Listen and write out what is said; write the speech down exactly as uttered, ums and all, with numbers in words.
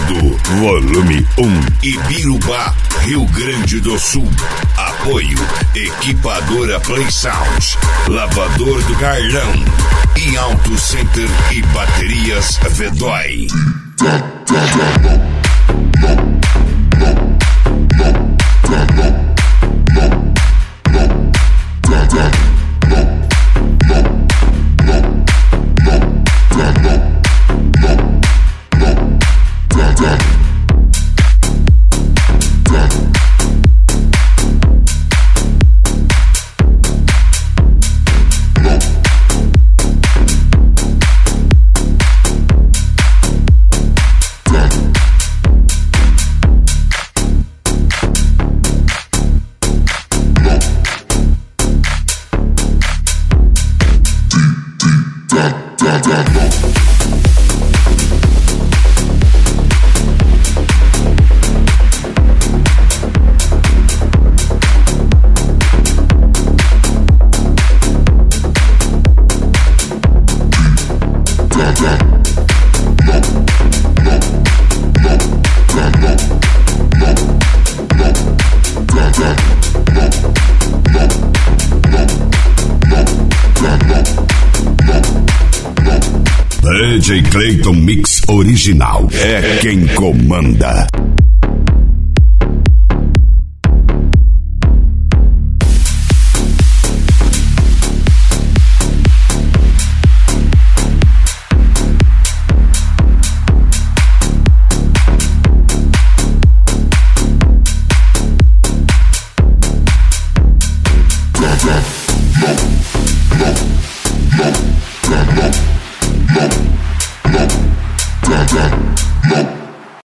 Eldorado, volume um, Ibirubá, Rio Grande do Sul. Apoio, Equipadora Play Sound, Lavador do Carlão e Auto Center e Baterias Vedói. D J Clayton Mix Original é quem comanda. No.